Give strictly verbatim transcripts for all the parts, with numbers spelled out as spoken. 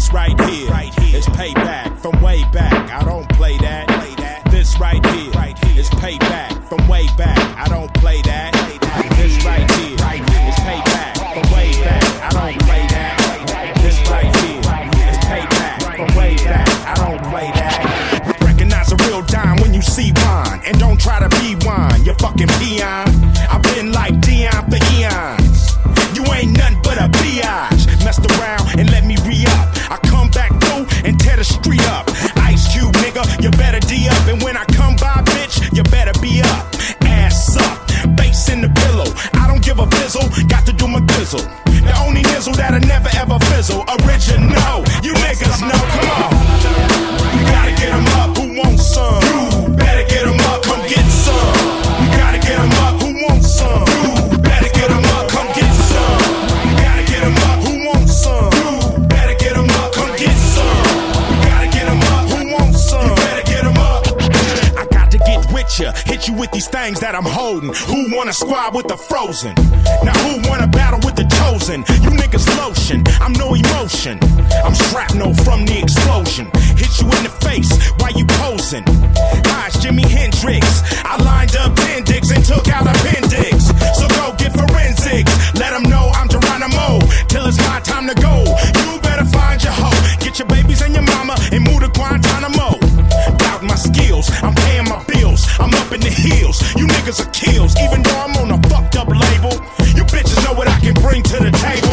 This right here is payback from way back. I don't play that. This right here is payback from way back. I don't play that. This right here is payback from way back. I don't play that. This right here is payback from way back. I don't play that. Recognize a real dime when you see wine, and don't try to be wine, you fucking peon. I've been like Dion for eons. You ain't nothing but a biatch. Messed around and let me re-up. I come back through and tear the street up. Ice Cube, nigga, you better D up. And when I come by, bitch, you better be up. Ass up, bass in the pillow. I don't give a fizzle, got to do my thizzle. The only nizzle that'll never ever fizzle. Original, you niggas know, come on. You gotta get 'em up, who wants some? You better get 'em up, come get some. You gotta get 'em up, who wants some? You better get 'em up, come get some. You gotta get 'em up, who wants some? You better get 'em up, come get some. You gotta get 'em up, who wants some? You better get 'em up. I got to get with ya, hit you with these things that I'm holding. Who wanna squab with the frozen? Now who wanna battle with the chosen? You niggas lotion, I'm no emotion. I'm shrapnel from the explosion. Hit you in the face while you posing. Hi, it's Jimi Hendrix. I lined up appendix and took out appendix. So go get forensics. Let them know I'm Geronimo. Till it's my time to go. You better find your hoe. Get your babies and your mama and move to Guantanamo. Doubt my skills, I'm paying my bills. I'm up in the hills. You niggas are kills. Even though I'm on a fucked up label, you bitches know what I can bring to the table.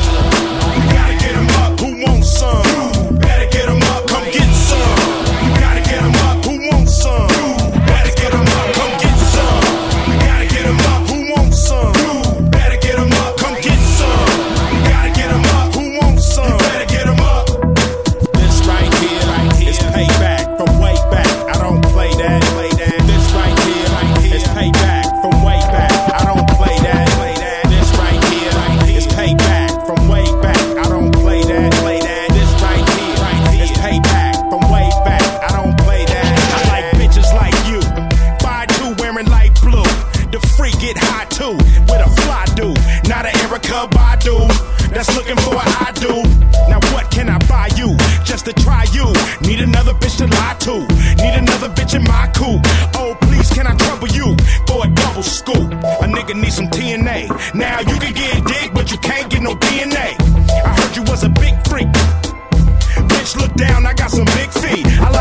You gotta get 'em up, who wants some? You better get 'em up, come get some. You gotta get 'em up, who wants some? You better get 'em up, come get some. You gotta get 'em up, who wants some? You better get 'em up, come get some. You gotta get 'em up, who wants some? You better get 'em up. This right here is payback from way back. I don't play that. This right here is payback from way back. I don't play that. This right here is payback from way back. I don't play that. This right here is payback from way back. I don't play that. I like bitches like you. five two wearing light blue. The freak get high too with a fly dude. Not an Erica Badu that's looking for an I do. Now what can I buy you just to try you? Need another bitch to lie to. Need another bitch in my coupe. Oh please, can I trouble you for a double scoop? A nigga need some T N A. Now you can get dick, but you can't get no D N A. I heard you was a big freak. Bitch, look down, I got some big feet. I like